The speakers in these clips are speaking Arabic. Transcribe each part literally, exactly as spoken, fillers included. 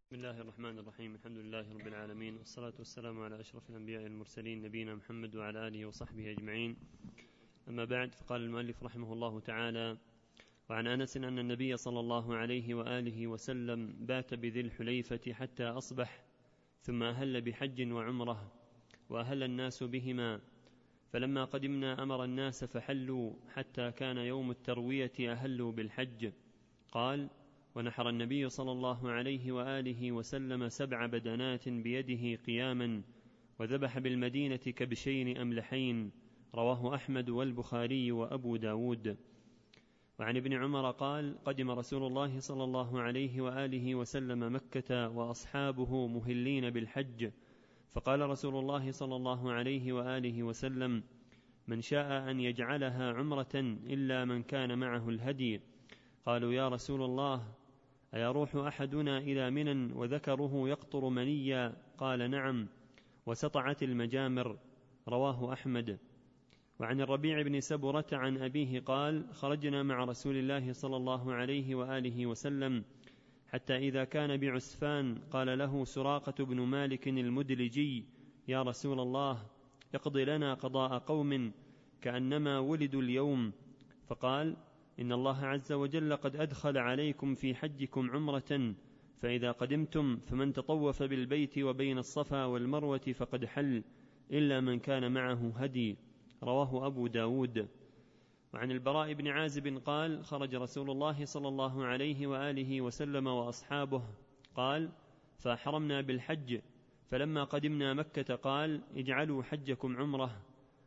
بسم الله الرحمن الرحيم. الحمد لله رب العالمين، والصلاة والسلام على أشرف الأنبياء والمرسلين نبينا محمد وعلى آله وصحبه أجمعين. أما بعد، فقال المؤلف رحمه الله تعالى: وعن أنس أن النبي صلى الله عليه وآله وسلم بات بذي الحليفة حتى أصبح، ثم أهل بحج وعمرة، وأهل الناس بهما، فلما قدمنا أمر الناس فحلوا حتى كان يوم التروية أهلوا بالحج. قال: ونحر النبي صلى الله عليه وآله وسلم سبع بدنات بيده قياما، وذبح بالمدينة كبشين أملحين. رواه أحمد والبخاري وأبو داود. وعن ابن عمر قال: قدم رسول الله صلى الله عليه وآله وسلم مكة وأصحابه مهلين بالحج، فقال رسول الله صلى الله عليه وآله وسلم: من شاء أن يجعلها عمرة إلا من كان معه الهدي. قالوا: يا رسول الله، أيروح أحدنا إلى منى وذكره يقطر منيا؟ قال: نعم، وسطعت المجامر. رواه أحمد. وعن الربيع بن سبرة عن أبيه قال: خرجنا مع رسول الله صلى الله عليه وآله وسلم حتى إذا كان بعسفان قال له سراقة بن مالك المدلجي: يا رسول الله، اقض لنا قضاء قوم كأنما ولدوا اليوم. فقال: إن الله عز وجل قد أدخل عليكم في حجكم عمرة، فإذا قدمتم فمن تطوف بالبيت وبين الصفا والمروة فقد حل، إلا من كان معه هدي. رواه أبو داود. وعن البراء بن عازب قال: خرج رسول الله صلى الله عليه وآله وسلم وأصحابه، قال: فأحرمنا بالحج، فلما قدمنا مكة قال: اجعلوا حجكم عمرة.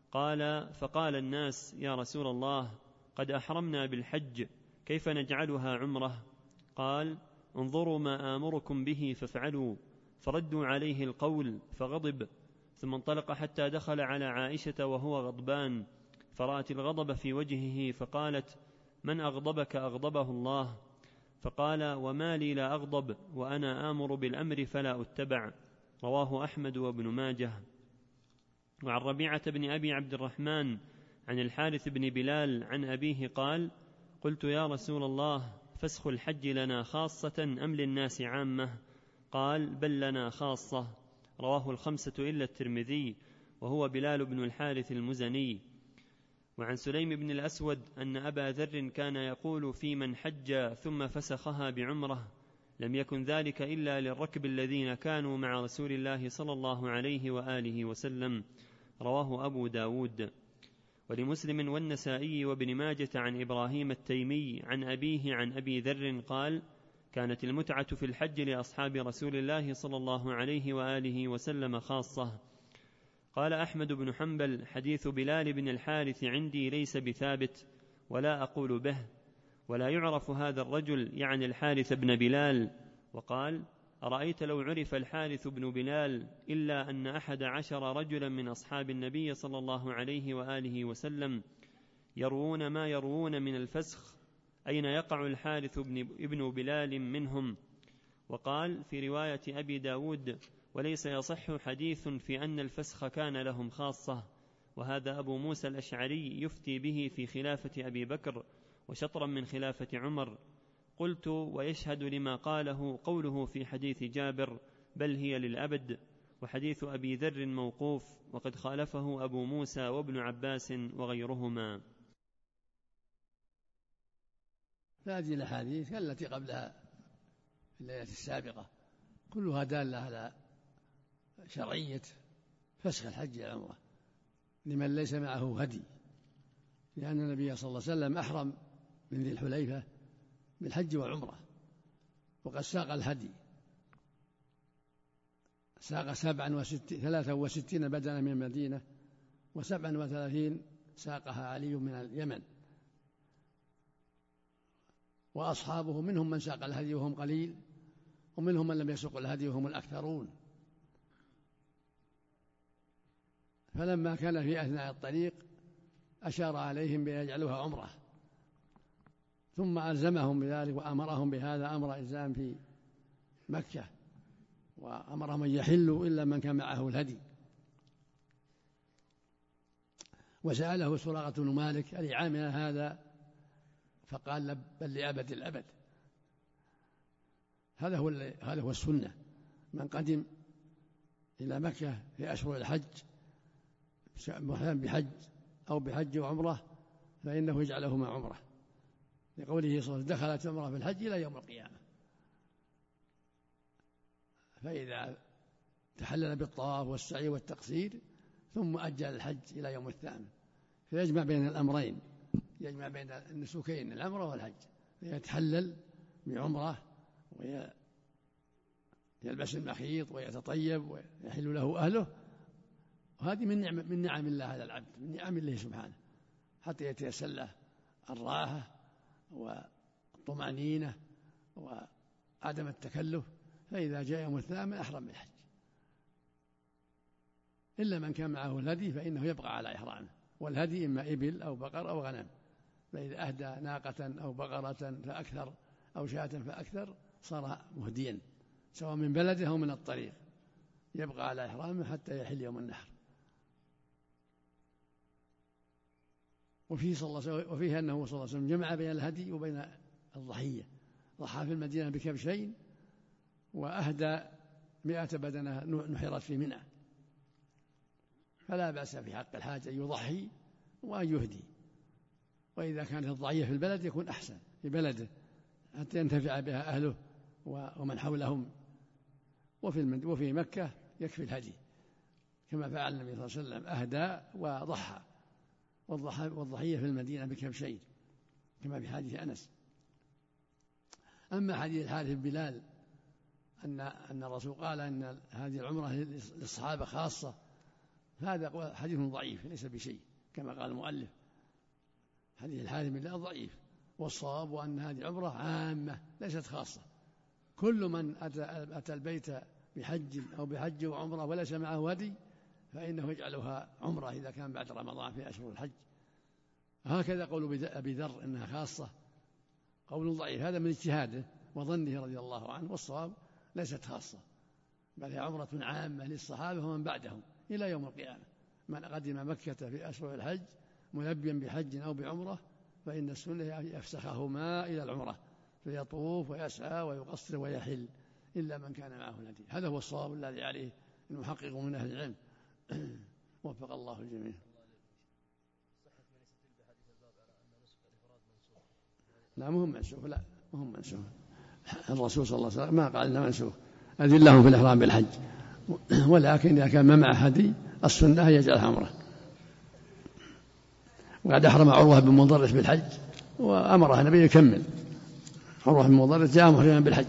قال: فقال الناس: يا رسول الله، قد أحرمنا بالحج، كيف نجعلها عمرة؟ قال: انظروا ما آمركم به فافعلوا. فردوا عليه القول فغضب، ثم انطلق حتى دخل على عائشة وهو غضبان، فرأت الغضب في وجهه فقالت: من أغضبك؟ أغضبه الله. فقال: وما لي لا أغضب وأنا آمر بالأمر فلا أتبع. رواه أحمد وابن ماجه. وعن ربيعة بن أبي عبد الرحمن عن الحارث بن بلال عن أبيه قال: قلت: يا رسول الله، فسخ الحج لنا خاصة أم للناس عامة؟ قال: بل لنا خاصة. رواه الخمسة إلا الترمذي، وهو بلال بن الحارث المزني. وعن سليم بن الأسود أن أبا ذر كان يقول في من حج ثم فسخها بعمرة: لم يكن ذلك إلا للركب الذين كانوا مع رسول الله صلى الله عليه وآله وسلم. رواه أبو داود. ولمسلم والنسائي وابن ماجة عن إبراهيم التيمي عن أبيه عن أبي ذر قال: كانت المتعة في الحج لأصحاب رسول الله صلى الله عليه وآله وسلم خاصة. قال أحمد بن حنبل: حديث بلال بن الحارث عندي ليس بثابت، ولا أقول به، ولا يعرف هذا الرجل يعني الحارث بن بلال. وقال: أرأيت لو عرف الحارث بن بلال إلا أن أحد عشر رجلا من أصحاب النبي صلى الله عليه وآله وسلم يروون ما يروون من الفسخ، أين يقع الحارث بن بلال منهم؟ وقال في رواية أبي داود: وليس يصح حديث في أن الفسخ كان لهم خاصة. وهذا أبو موسى الأشعري يفتي به في خلافة أبي بكر وشطرا من خلافة عمر. قلت: ويشهد لما قاله قوله في حديث جابر: بل هي للأبد، وحديث أبي ذر موقوف، وقد خالفه أبو موسى وابن عباس وغيرهما. هذه الأحاديث التي قبلها في الليلة السابقة كلها دالة على شرعية فسخ الحج العمرة لمن ليس معه هدي، لأن النبي صلى الله عليه وسلم أحرم من ذي الحليفة بالحج والعمرة، وقد ساق الهدي، ساق سبعا وستين ثلاثا وستين بدنا من المدينة، وسبعا وثلاثين ساقها علي من اليمن، وأصحابه منهم من ساق الهدي وهم قليل، ومنهم من لم يسق الهدي وهم الأكثرون. فلما كان في أثناء الطريق أشار عليهم بأن يجعلوها عمرة، ثم ألزمهم بذلك وأمرهم بهذا أمر إلزام في مكة، وأمرهم أن يحلوا إلا من كان معه الهدي. وسأله سراقة بن مالك: ألي عامنا هذا؟ فقال: بل لأبد الأبد. هذا هو هذا هو السنة. من قدم إلى مكة في أشهر الحج محرم بحج أو بحج وعمرة فإنه يجعلهما عمرة، لقوله صلى الله عليه وسلم دخلت عمرة في الحج إلى يوم القيامة. فإذا تحلل بالطواف والسعي والتقصير ثم أجل الحج إلى يوم الثامن فيجمع بين الأمرين، يجمع بين النسكين العمرة والحج، فيتحلل بعمرة ويلبس المخيط ويتطيب ويحل له أهله. وهذه من نعم من نعم الله على العبد، من نعم الله سبحانه، حتى يتيسر له الراحة والطمأنينة وعدم التكلف. فإذا جاء يوم الثامن أحرم بالحج، إلا من كان معه الهدي فإنه يبقى على إحرامه، والهدي إما إبل أو بقر أو غنم، فإذا أهدى ناقة أو بقرة فأكثر أو شاة فأكثر صار مهديا، سواء من بلده أو من الطريق، يبقى على إحرامه حتى يحل يوم النحر. وفيه, صلى الله عليه وسلم وفيه أنه صلى الله عليه وسلم جمع بين الهدي وبين الضحية، ضحى في المدينة بكبشين وأهدى مئة بدنة نحرت في منى، فلا بأس في حق الحاج أن يضحي وأن يهدي. وإذا كانت الضحية في البلد يكون أحسن في بلده حتى ينتفع بها أهله ومن حولهم، وفي وفي مكة يكفي الهدي كما فعل النبي صلى الله عليه وسلم، أهدى وضحى، والضحية في المدينة بكبشين كما في حديث أنس. أما حديث الحارث بن بلال أن أن الرسول قال أن هذه العمرة للصحابة خاصة، هذا حديث ضعيف ليس بشيء كما قال المؤلف، حديث الحارث بن بلال ضعيف، والصواب أن هذه العمرة عامة ليست خاصة، كل من أتى, أتى البيت بحج أو بحج وعمرة وليس معه هدي فإنه يجعلها عمرة إذا كان بعد رمضان في أشهر الحج. هكذا قول أبي ذر إنها خاصة قول ضعيف، هذا من اجتهاده وظنه رضي الله عنه، والصواب ليست خاصة بل هي عمرة عامة للصحابة ومن بعدهم إلى يوم القيامة. من قدم مكة في أشهر الحج ملبيا بحج أو بعمرة فإن السنة يفسخهما إلى العمرة فيطوف ويسعى ويقصر ويحل إلا من كان معه الهدي. هذا هو الصواب الذي عليه المحقق من أهل العلم وفق الله الجميع. لا مهم منسوخ، لا مهم منسوخ، الرسول صلى الله عليه وسلم ما قال إنه منسوخ، أذن لهم في الإحرام بالحج، ولكن إذا كان ما معه هدي السنة يجعلها عمرة. وقد أحرم عروة بن مضرس بالحج وأمره النبي يكمل، عروة بن مضرس جاء محرما بالحج.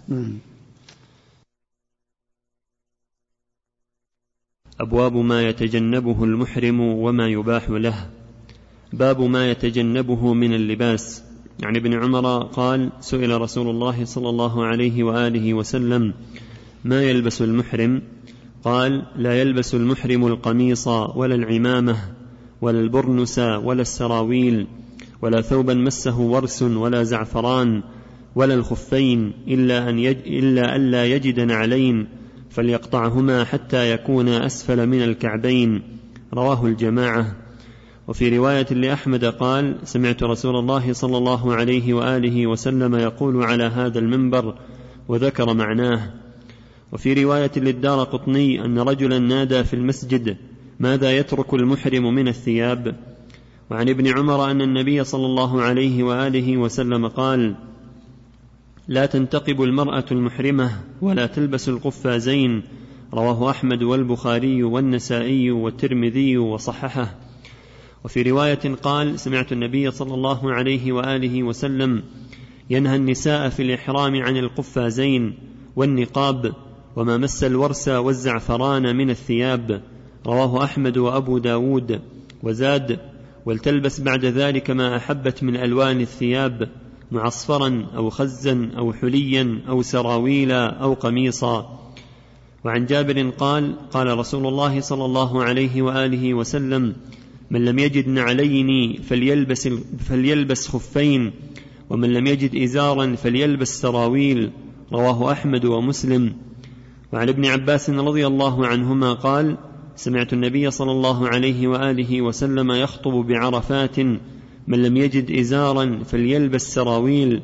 أبواب ما يتجنبه المحرم وما يباح له. باب ما يتجنبه من اللباس. عن ابن عمر قال: سئل رسول الله صلى الله عليه وآله وسلم: ما يلبس المحرم؟ قال: لا يلبس المحرم القميص ولا العمامة ولا البرنس ولا السراويل ولا ثوبا مسه ورس ولا زعفران ولا الخفين إلا أن يج... إلا ألا يجد نعلين فليقطعهما حتى يكون أسفل من الكعبين. رواه الجماعة. وفي رواية لأحمد قال: سمعت رسول الله صلى الله عليه وآله وسلم يقول على هذا المنبر، وذكر معناه. وفي رواية للدارقطني أن رجلا نادى في المسجد: ماذا يترك المحرم من الثياب؟ وعن ابن عمر أن النبي صلى الله عليه وآله وسلم قال: لا تنتقب المرأة المحرمة ولا تلبس القفازين. رواه أحمد والبخاري والنسائي والترمذي وصححه. وفي رواية قال: سمعت النبي صلى الله عليه وآله وسلم ينهى النساء في الإحرام عن القفازين والنقاب وما مس الورس والزعفران من الثياب. رواه أحمد وأبو داود. وزاد: ولتلبس بعد ذلك ما أحبت من ألوان الثياب، معصفرا أو خزا أو حليا أو سراويلا أو قميصا. وعن جابر قال: قال رسول الله صلى الله عليه وآله وسلم: من لم يجد نعلين فليلبس, فليلبس خفين، ومن لم يجد إزارا فليلبس سراويل. رواه أحمد ومسلم. وعن ابن عباس رضي الله عنهما قال: سمعت النبي صلى الله عليه وآله وسلم يخطب بعرفات: من لم يجد إزارا فليلبس سراويل.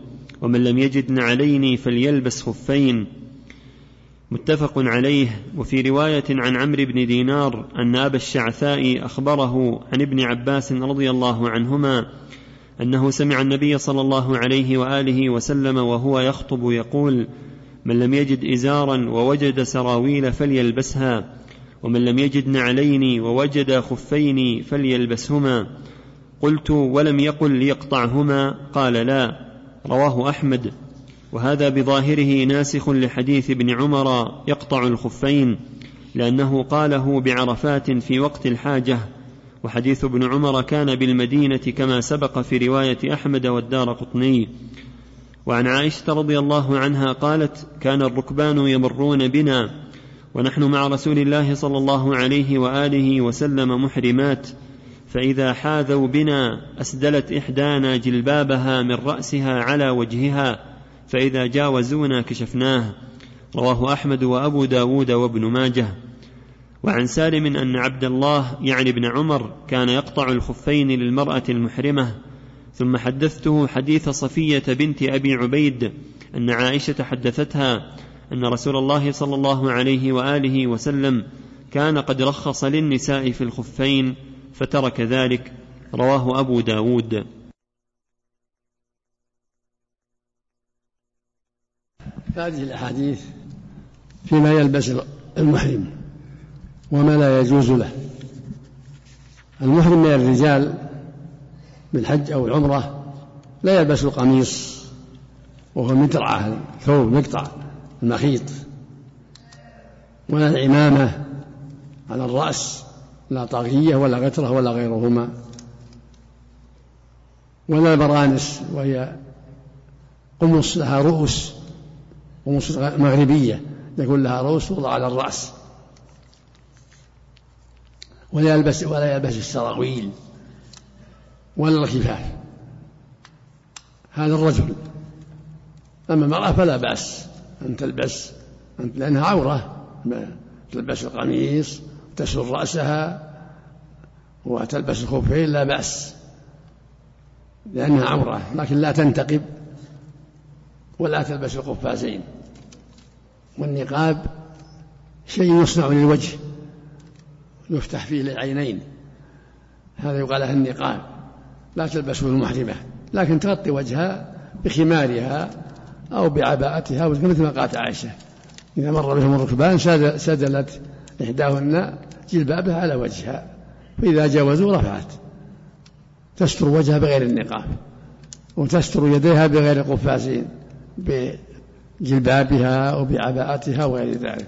ومن لم يجد نعلين فليلبس خفين، متفق عليه. وفي رواية عن عمرو بن دينار أن أبا الشعثاء أخبره عن ابن عباس رضي الله عنهما أنه سمع النبي صلى الله عليه وآله وسلم وهو يخطب يقول: من لم يجد إزارا ووجد سراويل فليلبسها، ومن لم يجد نعلين ووجد خفين فليلبسهما. قلت: ولم يقل ليقطعهما؟ قال: لا. رواه أحمد. وهذا بظاهره ناسخ لحديث ابن عمر يقطع الخفين، لأنه قاله بعرفات في وقت الحاجة، وحديث ابن عمر كان بالمدينة كما سبق في رواية أحمد والدارقطني. وعن عائشة رضي الله عنها قالت: كان الركبان يمرون بنا ونحن مع رسول الله صلى الله عليه وآله وسلم محرمات، فإذا حاذوا بنا أسدلت إحدانا جلبابها من رأسها على وجهها، فإذا جاوزونا كشفناه. رواه أحمد وأبو داود وابن ماجه. وعن سالم أن عبد الله يعني ابن عمر كان يقطع الخفين للمرأة المحرمة. ثم حدثته حديث صفية بنت أبي عبيد أن عائشة حدثتها أن رسول الله صلى الله عليه وآله وسلم كان قد رخص للنساء في الخفين فترك ذلك. رواه أبو داود. هذه الأحاديث فيما يلبس المحرم وما لا يجوز له. المحرم من الرجال بالحج أو العمرة لا يلبس القميص وهو مدرعة، ثوب مقطع المخيط، ولا العمامة على الرأس، لا طاغية ولا غترة ولا غيرهما، ولا البرانس وهي قمص لها رؤوس، قمص مغربية يكون لها رؤوس توضع على الرأس، ولا يلبس ولا يلبس السراويل ولا الخفاف، هذا الرجل. أما المرأة فلا بأس أن تلبس، لأنها عورة، تلبس القميص وتسر رأسها وتلبس الخفين لا بأس لأنها عورة، لكن لا تنتقب ولا تلبس القفازين. والنقاب شيء يصنع للوجه يفتح فيه للعينين، هذا يقال له النقاب، لا تلبسه المحرمة، لكن تغطي وجهها بخمارها أو بعباءتها، مثل ما قالت عائشة إذا مر بهم الركبان سدلت إحداهن جلبابها على وجهها، فإذا جاوزوا رفعت، تستر وجهها بغير النقاب، وتستر يديها بغير القفازين بجلبابها أو بعباءتها وغير ذلك.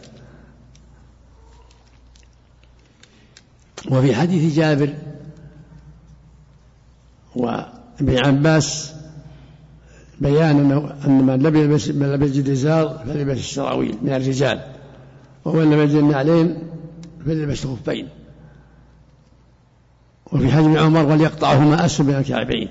وفي حديث جابر وابن عباس بيان أن من لم يجد إزار فليلبس السراويل من الرجال، ومن لم يجد نعلين فليلبس الخفين. وفي حديث عمر وليقطعهما أسفل من الكعبين.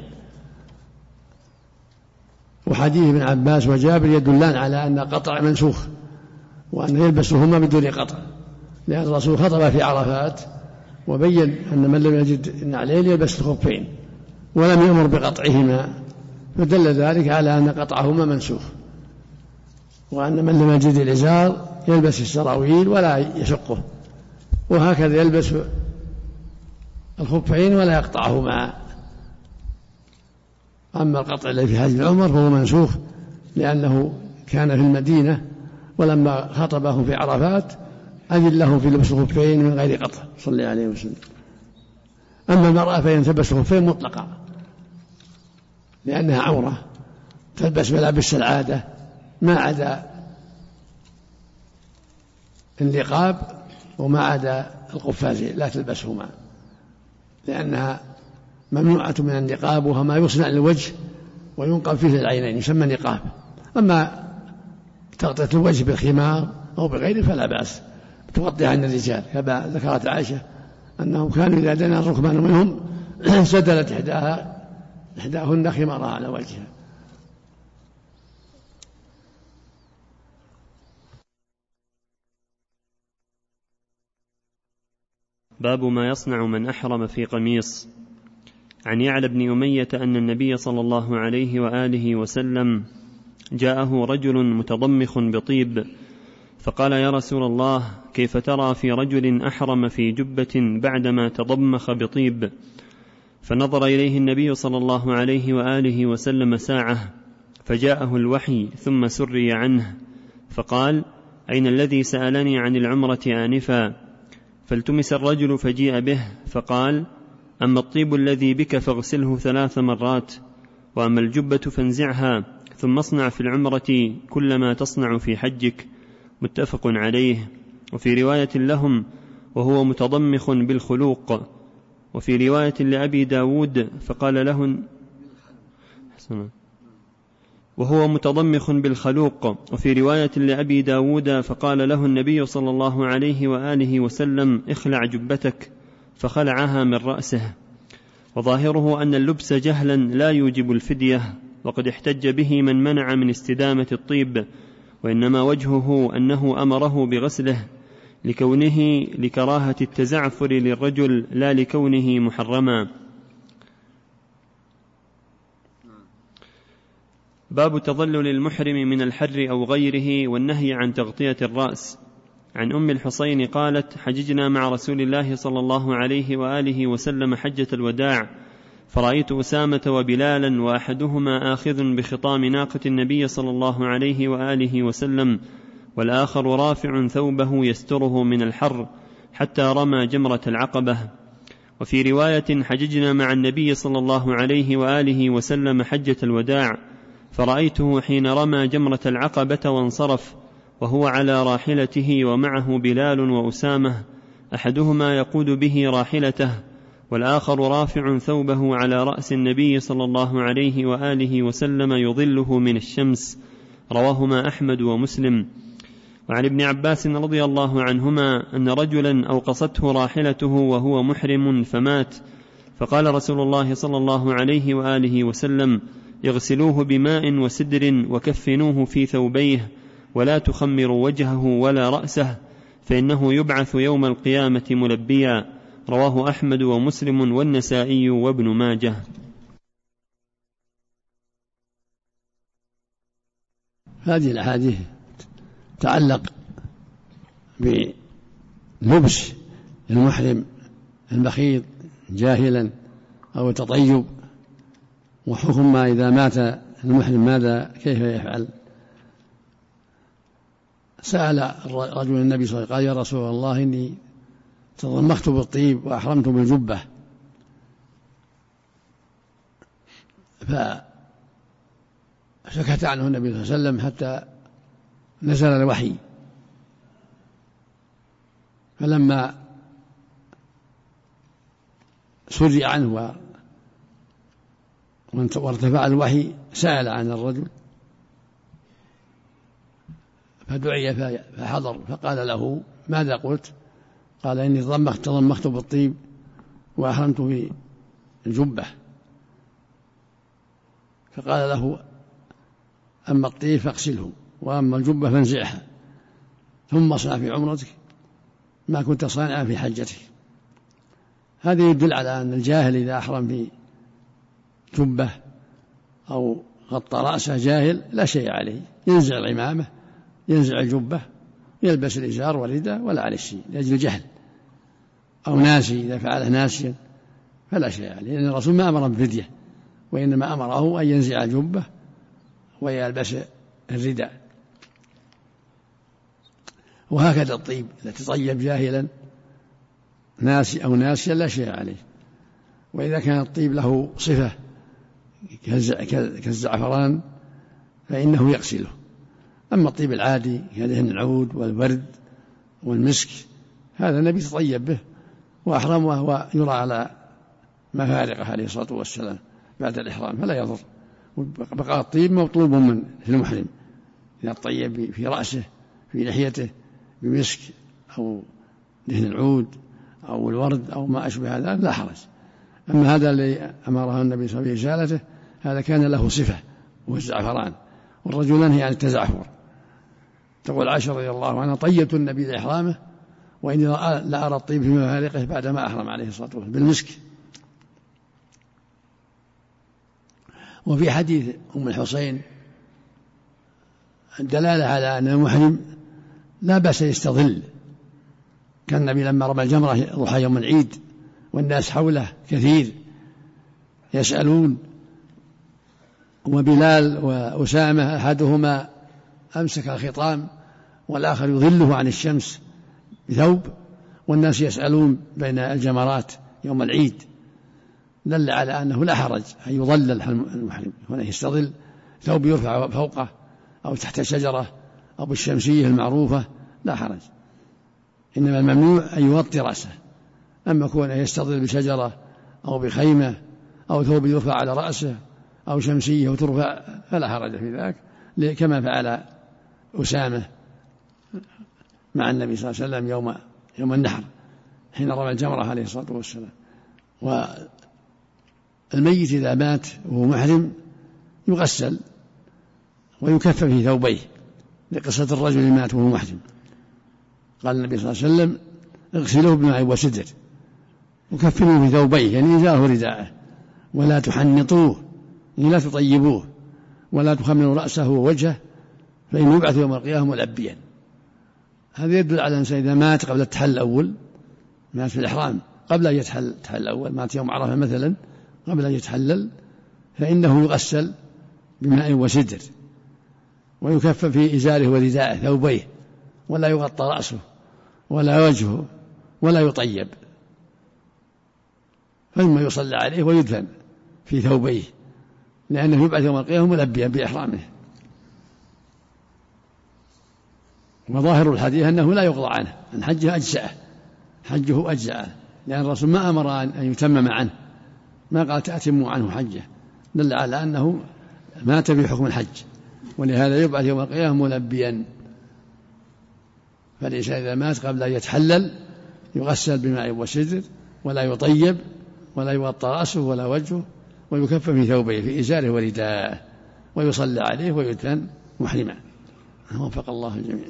وحديث ابن عباس وجابر يدلان على أن قطع منسوخ، وأن يلبسهما بدون قطع، لأن الرسول خطب في عرفات وبين أن من لم يجد نعلين يلبس الخفين ولم يأمر بقطعهما، فدل ذلك على أن قطعهما منسوخ، وأن من لم يجد الإزار يلبس السراويل ولا يشقه، وهكذا يلبس الخفين ولا يقطعهما. أما القطع الذي في حج عمر فهو منسوخ، لأنه كان في المدينة ولما خطبهم في عرفات أذن لهم في لبس الخفين من غير قطع صلى الله عليه وسلم. أما المرأة فإن تلبس الخفين مطلقا لأنها عورة، تلبس ملابس العادة ما عدا النقاب وما عدا القفازين لا تلبسهما، لأنها ممنوعة من النقاب، وهو ما يصنع للوجه وينقب فيه العينين يسمى نقاب. أما تغطية الوجه بالخمار أو بغيره فلا بأس، تغطي عن الرجال، كما ذكرت عائشة أنهم كانوا إذا دنا الركبان منهم سدلت إحداها إحداهن خمارها على وجهها. باب ما يصنع من أحرم في قميص. عن يعلى بن أمية أن النبي صلى الله عليه وآله وسلم جاءه رجل متضمخ بطيب فقال: يا رسول الله، كيف ترى في رجل أحرم في جبة بعدما تضمخ بطيب؟ فنظر إليه النبي صلى الله عليه وآله وسلم ساعة، فجاءه الوحي ثم سري عنه، فقال: أين الذي سألني عن العمرة آنفا؟ فالتمس الرجل فجيء به، فقال: أما الطيب الذي بك فاغسله ثلاث مرات، وأما الجبة فانزعها، ثم اصنع في العمرة كل ما تصنع في حجك. متفق عليه. وفي رواية لهم: وهو متضمخ بالخلوق. وفي رواية لأبي داود فقال له وهو متضمخ بالخلوق. وفي رواية لأبي داود فقال له النبي صلى الله عليه وآله وسلم: اخلع جبتك، فخلعها من رأسه. وظاهره أن اللبس جهلا لا يوجب الفدية، وقد احتج به من منع من استدامة الطيب، وإنما وجهه أنه أمره بغسله لكونه لكراهة التزعفر للرجل لا لكونه محرما. باب تظلل المحرم من الحر أو غيره والنهي عن تغطية الرأس. عن أم الحصين قالت: حججنا مع رسول الله صلى الله عليه وآله وسلم حجة الوداع، فرأيت أسامة وبلالا وأحدهما آخذ بخطام ناقة النبي صلى الله عليه وآله وسلم، والآخر رافع ثوبه يستره من الحر حتى رمى جمرة العقبة. وفي رواية: حججنا مع النبي صلى الله عليه وآله وسلم حجة الوداع، فرأيته حين رمى جمرة العقبة وانصرف وهو على راحلته ومعه بلال وأسامة، أحدهما يقود به راحلته، والآخر رافع ثوبه على رأس النبي صلى الله عليه وآله وسلم يظله من الشمس. رواهما أحمد ومسلم. وعن ابن عباس رضي الله عنهما أن رجلا أوقصته راحلته وهو محرم فمات، فقال رسول الله صلى الله عليه وآله وسلم: اغسلوه بماء وسدر وكفنوه في ثوبيه، ولا تخمروا وجهه ولا رأسه، فإنه يبعث يوم القيامة ملبيا. رواه أحمد ومسلم والنسائي وابن ماجه. هذه الأحاديث تعلق بلبس المحرم المخيط جاهلا أو تطيب، وحكم ما إذا مات المحرم ماذا كيف يفعل. سأل رجل النبي صلى الله عليه وسلم قال: يا رسول الله، إني تضمخت بالطيب وأحرمت بالجبة. فسكت عنه النبي صلى الله عليه وسلم حتى نزل الوحي، فلما سري عنه وارتفع الوحي سأل عن الرجل، فدعي فحضر، فقال له: ماذا قلت؟ قال: إني تضمخت تضمخت بالطيب وأحرمت بالجبة. فقال له: أما الطيب فاغسله، وأما الجبة فانزعها، ثم اصنع في عمرتك ما كنت صانعا في حجتك. هذا يدل على أن الجاهل إذا أحرم في جبة أو غطى رأسه جاهل لا شيء عليه، ينزع العمامة، ينزع الجبة، يلبس الإزار والرداء ولا عليه شيء لأجل الجهل، أو ناسي إذا فعله ناسيا فلا شيء عليه، لأن الرسول ما أمر بفدية، وإنما أمره أن ينزع الجبة ويلبس الرداء. وهكذا الطيب إذا تطيب جاهلا ناسي أو ناسيا لا شيء عليه. وإذا كان الطيب له صفة كالزعفران فإنه يغسله. أما الطيب العادي كدهن العود والورد والمسك هذا النبي تطيب به وأحرم وهو يرى على مفارقه عليه الصلاة والسلام بعد الإحرام فلا يضر. بقاء الطيب مطلوب من المحرم إذا طيب في رأسه في لحيته بمسك أو دهن العود أو الورد أو ما أشبه هذا لا حرج. أما هذا الذي أمره النبي صلى الله عليه وسلم بإزالته هذا كان له صفة وهو الزعفران، والرجل ينهي عن التزعفر. تقول عائشة رضي الله عنها: طيبت النبي لإحرامه وإني لا أرى الطيب في مفارقه بعدما أحرم عليه الصلاة والسلام بالمسك. وفي حديث أم الحصين الدلالة على أن المحرم لا بأس يستظل، كان النبي لما رمى الجمرة ضحى يوم العيد والناس حوله كثير يسألون، وبلال وأسامة أحدهما أمسك الخطام والآخر يظله عن الشمس بثوب، والناس يسألون بين الجمرات يوم العيد، دل على أنه لا حرج أن يظلل المحرم، هنا يستظل ثوب يرفع فوقه أو تحت شجرة أو بالشمسية المعروفة لا حرج، إنما الممنوع أن يغطي رأسه. أما كونه يستظل بشجرة أو بخيمة أو ثوب يرفع على رأسه أو شمسية وترفع فلا حرج في ذلك، كما فعل أسامة مع النبي صلى الله عليه وسلم يوم يوم النحر حين رمى الجمرة عليه الصلاة والسلام. والميت إذا مات وهو محرم يغسل ويكفن في ثوبيه، لقصة الرجل اللي مات وهو محرم، قال النبي صلى الله عليه وسلم اغسلوه بماء وسدر وكفنوه في ثوبيه، يعني إزاره رداءه، ولا تحنطوه يعني لا تطيبوه، ولا تخمروا رأسه ووجهه فإنه يبعث يوم القيامة ملبيا. هذا يدل على أن إذا مات قبل التحل الأول، مات في الإحرام قبل أن يتحل التحل الأول، مات يوم عرفة مثلا قبل أن يتحلل، فإنه يغسل بماء وسدر ويكفن في إزاره ورداءه ثوبيه، ولا يغطى رأسه ولا وجهه ولا يطيب، ثم يصلى عليه ويدفن في ثوبيه، لأنه يبعث يوم القيامة ملبيا بإحرامه. وظاهر الحديث أنه لا يقضى عنه، أن حجه أجزأه، حجه أجزأه، لأن الرسول ما أمر أن يتمم عنه، ما قال تأتموا عنه حجه، دل على أنه مات في حكم الحج، ولهذا يبعث يوم القيامة ملبيا. فليس إذا مات قبل أن يتحلل يغسل بماء وسدر ولا يطيب ولا يغطى رأسه ولا وجهه، ويكفن في ثوبيه في إزاره ورداءه، ويصلى عليه ويدفن محرما. وفق الله الجميع.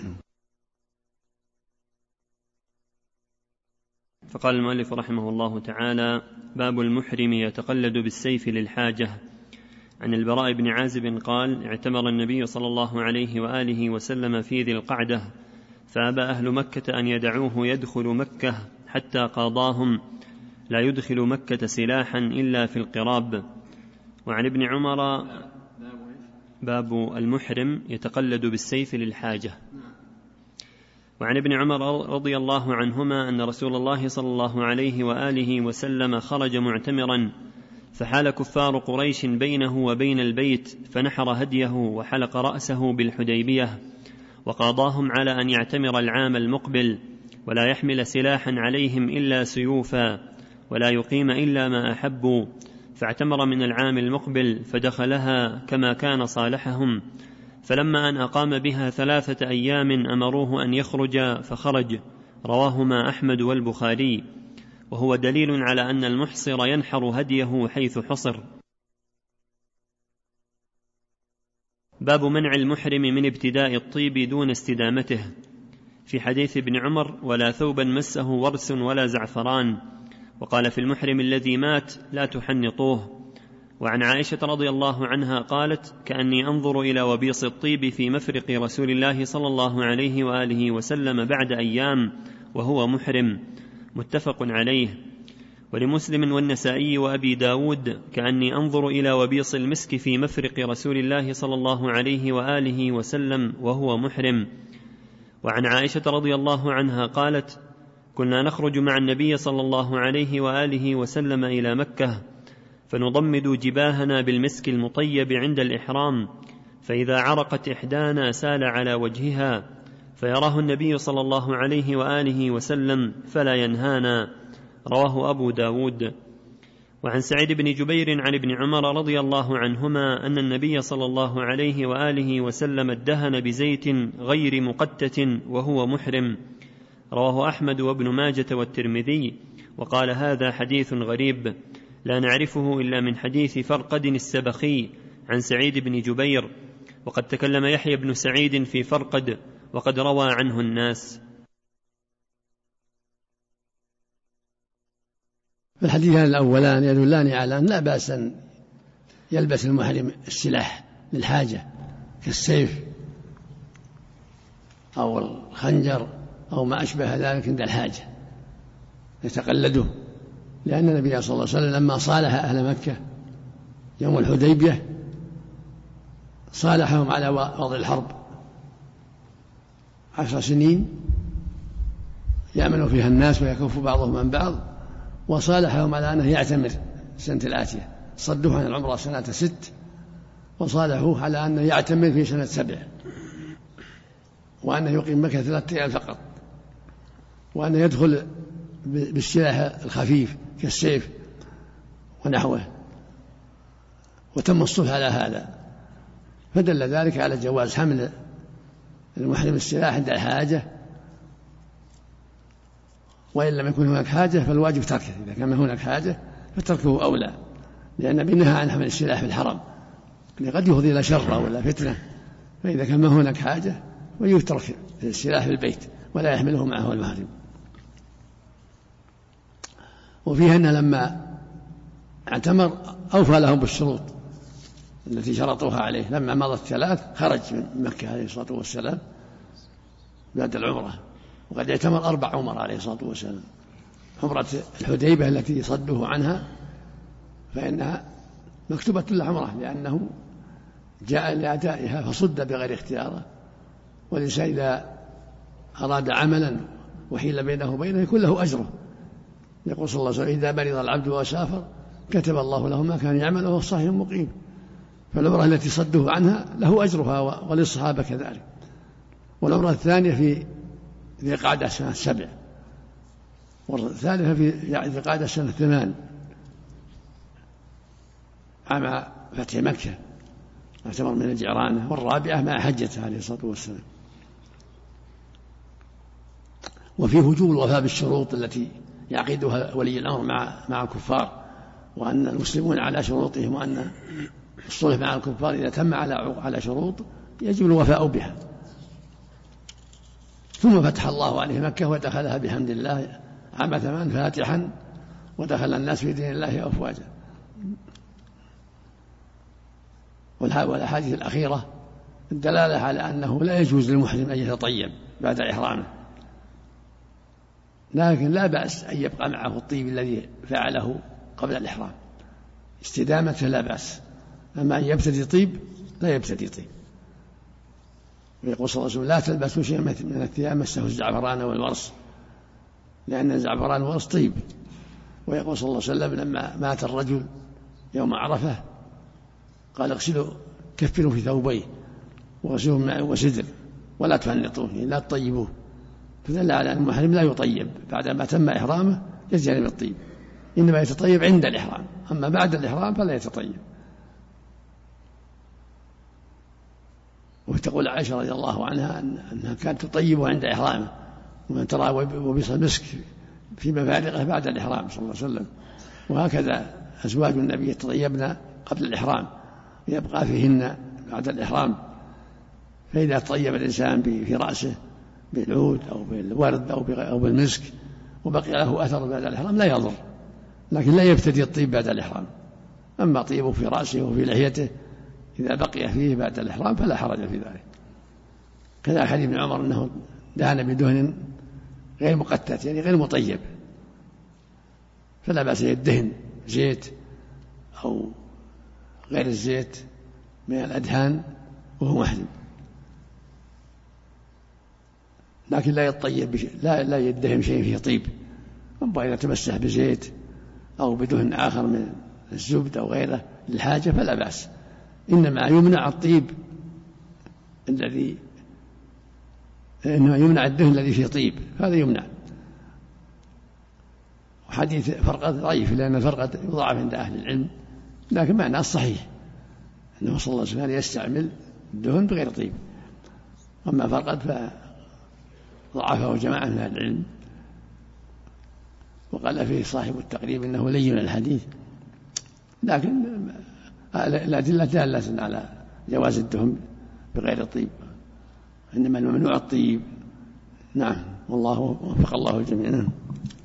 فقال المؤلف رحمه الله تعالى: باب المحرم يتقلد بالسيف للحاجة. عن البراء بن عازب قال: اعتمر النبي صلى الله عليه وآله وسلم في ذي القعدة، فأبى أهل مكة أن يدعوه يدخل مكة حتى قاضاهم: لا يدخل مكة سلاحا إلا في القراب. وعن ابن عمر: باب المحرم يتقلد بالسيف للحاجة. وعن ابن عمر رضي الله عنهما أن رسول الله صلى الله عليه وآله وسلم خرج معتمرا، فحال كفار قريش بينه وبين البيت، فنحر هديه وحلق رأسه بالحديبية، وقاضاهم على أن يعتمر العام المقبل، ولا يحمل سلاحا عليهم إلا سيوفا، ولا يقيم إلا ما أحبوا. فاعتمر من العام المقبل فدخلها كما كان صالحهم، فلما أن أقام بها ثلاثة أيام أمروه أن يخرج فخرج. رواهما أحمد والبخاري، وهو دليل على أن المحصر ينحر هديه حيث حصر. باب منع المحرم من ابتداء الطيب دون استدامته. في حديث ابن عمر: ولا ثوبا مسه ورس ولا زعفران. وقال في المحرم الذي مات: لا تحنطوه. وعن عائشة رضي الله عنها قالت: كأني أنظر إلى وبيص الطيب في مفرق رسول الله صلى الله عليه وآله وسلم بعد أيام وهو محرم. متفق عليه. ولمسلم والنسائي وأبي داود: كأني أنظر إلى وبيص المسك في مفرق رسول الله صلى الله عليه وآله وسلم وهو محرم. وعن عائشة رضي الله عنها قالت: كنا نخرج مع النبي صلى الله عليه وآله وسلم إلى مكة، فنضمد جباهنا بالمسك المطيب عند الإحرام، فإذا عرقت إحدانا سال على وجهها، فيراه النبي صلى الله عليه وآله وسلم فلا ينهانا. رواه أبو داود. وعن سعيد بن جبير عن ابن عمر رضي الله عنهما أن النبي صلى الله عليه وآله وسلم ادهن بزيت غير مقتة وهو محرم. رواه أحمد وابن ماجة والترمذي، وقال: هذا حديث غريب لا نعرفه إلا من حديث فرقد السبخي عن سعيد بن جبير، وقد تكلم يحيى بن سعيد في فرقد وقد روى عنه الناس. في الحديثان الأولان يدلان على أن لا بأس أن يلبس المحرم السلاح للحاجة كالسيف أو الخنجر أو ما أشبه ذلك عند الحاجة يتقلده، لأن النبي صلى الله عليه وسلم لما صالح أهل مكة يوم الحديبية صالحهم على وضع الحرب عشر سنين يأمن فيها الناس ويكف بعضهم عن بعض، وصالحهم على أنه يعتمر السنة الآتية، صدوه عن العمرة سنة ست وصالحوه على أنه يعتمر في سنة سبع، وأنه يقيم مكة ثلاثة أيام فقط، وأنه يدخل بالسلاح الخفيف كالسيف ونحوه، وتم الصلح على هذا، فدل ذلك على جواز حمل المحرم السلاح عند الحاجة، وإن لم يكن هناك حاجة فالواجب تركه، إذا كان هناك حاجة فتركه أولى، لأن النبي نهى عن حمل السلاح في الحرم قد يفضي إلى شر ولا فتنة، فإذا كان ما هناك حاجة ويترك السلاح في البيت ولا يحمله معه المحرم. وفيها أن لما اعتمر أوفى لهم بالشروط التي شرطوها عليه، لما مضت ثلاث خرج من مكة عليه الصلاة والسلام بعد العمرة، وقد اعتمر أربع عمر عليه الصلاة والسلام. عمرة الحديبة التي صدوه عنها فإنها مكتوبة له عمرة، لأنه جاء لأدائها فصد بغير اختياره، والإنسان إذا أراد عملا وحيل بينه وبينه يكون له أجره. يقول صلى الله عليه وسلم: إذا مرض العبد وسافر كتب الله له ما كان يعمل وهو صحيح مقيم. فالعمرة التي صدوه عنها له أجرها وللصحابة كذلك. والعمرة الثانية في ذي قعدة سنة سبع، والثالثة في ذي قعدة سنة ثمان عام فتح مكة اعتمر من الجعرانة، والرابعة مع حجته عليه الصلاة والسلام. وفي وجوب الوفاء بالشروط التي يعقدها ولي الأمر مع مع الكفار، وأن المسلمون على شروطهم، وأن الصلح مع الكفار إذا تم على على شروط يجب الوفاء بها. ثم فتح الله عليه مكة ودخلها بحمد الله عام ثمان فاتحا، ودخل الناس في دين الله أفواجا. والأحاديث الأخيرة الدلالة على أنه لا يجوز للمحرم أن يتطيب بعد إحرامه، لكن لا بأس أن يبقى معه الطيب الذي فعله قبل الإحرام استدامة، لا بأس. أما أن يبتدي طيب لا يبتدي طيب. ويقول صلى الله عليه وسلم: لا تلبسوا شيئا من الثياب مسه الزعفران والورس، لأن الزعفران والورس طيب. ويقول صلى الله عليه وسلم: لما مات الرجل يوم عرفة قال: اغسلوا كفنوا في ثوبيه واغسلوا بماء وسدر ولا تفنطوه، لا تطيبوه. فدل على أن المحرم لا يطيب بعدما تم إحرامه، يجتنب الطيب، إنما يتطيب عند الإحرام، أما بعد الإحرام فلا يتطيب. وتقول عائشة رضي الله عنها أنها كانت تطيب عند إحرامه، ومن ترى وبص المسك في مفارقه بعد الإحرام صلى الله عليه وسلم. وهكذا أزواج النبي يتطيبن قبل الإحرام يبقى فيهن بعد الإحرام. فإذا طيب الإنسان في رأسه بالعود أو بالورد أو بالمسك وبقي له أثر بعد الإحرام لا يضر، لكن لا يبتدي الطيب بعد الإحرام. أما طيبه في رأسه وفي لحيته إذا بقي فيه بعد الإحرام فلا حرج في ذلك. كذا حديث ابن عمر أنه دهن بدهن غير مقتت، يعني غير مطيب، فلا بأس يدهن زيت أو غير الزيت من الأدهان وهو محرم، لكن لا يطيب لا لا يدهن شيء فيه طيب. أما إذا تمسح بزيت أو بدهن آخر من الزبد أو غيره للحاجة فلا بأس، إنما يمنع الطيب الذي إنما يمنع الدهن الذي فيه طيب، هذا يمنع. وحديث فرقة ضعيف لأن فرقة يضاعف عند أهل العلم، لكن معناه الصحيح أنه صلى الله عليه وسلم يستعمل الدهن بغير طيب. أما فرقة فضعفه جماعة من أهل العلم، وقال فيه صاحب التقريب إنه لين الحديث، لكن الأدلة دالة على جواز الدهن بغير الطيب، إنما الممنوع الطيب. نعم، والله وفق الله الجميع.